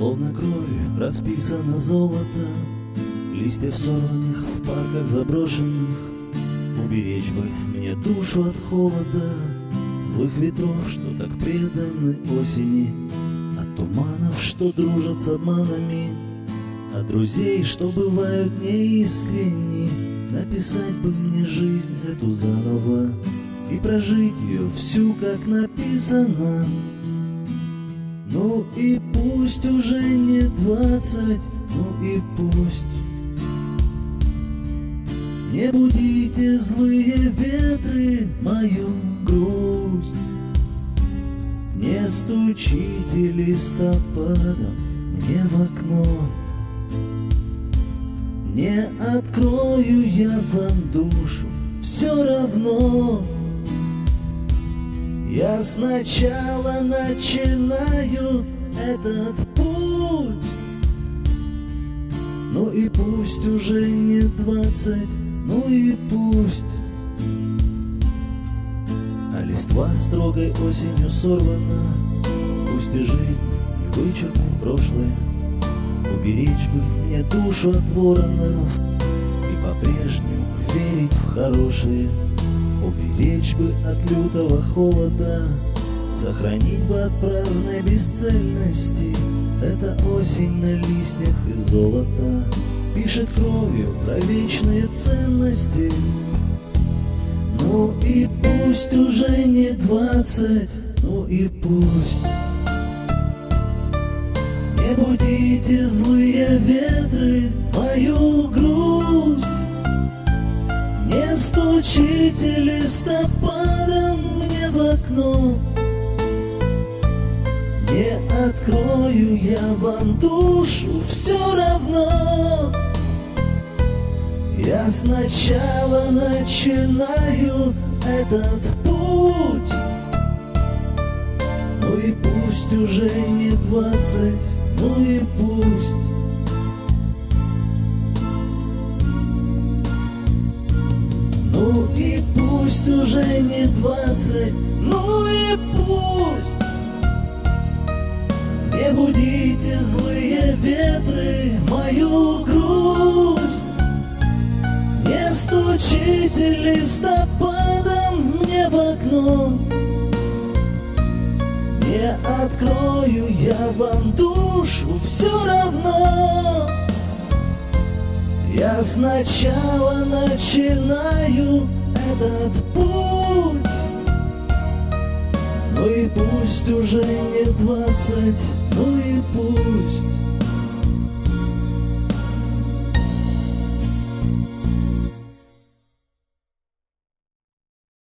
Словно кровью расписано золото листьев сорванных в парках заброшенных. Уберечь бы мне душу от холода, злых ветров, что так преданы осени, от туманов, что дружат с обманами, от друзей, что бывают неискренни. Написать бы мне жизнь эту заново и прожить ее всю, как написано. Ну и пусть уже не 20, ну и пусть. Не будите злые ветры мою грусть, не стучите листопадом мне в окно. Не открою я вам душу, все равно. Я сначала начинаю этот путь. Ну и пусть уже не 20, ну и пусть. А листва строгой осенью сорвана, пусть и жизнь не вычеркнет прошлое. Уберечь бы мне душу от воронов и по-прежнему верить в хорошее. Уберечь бы от лютого холода, сохранить бы от праздной бесцельности. Это осень на листьях из золота пишет кровью про вечные ценности. Ну и пусть уже не 20, ну и пусть. Не будите злые ветры мою грусть, не стучите листопадом мне в окно. Не открою я вам душу, все равно. Я сначала начинаю этот путь. Ну и пусть уже не 20, ну и пусть. Ну и пусть уже не 20, ну и пусть. Не будите злые ветры мою грусть, не стучите листопадом мне в окно. Не открою я вам душу, все равно. Я сначала начинаю этот путь. Ну и пусть уже не 20, ну и пусть.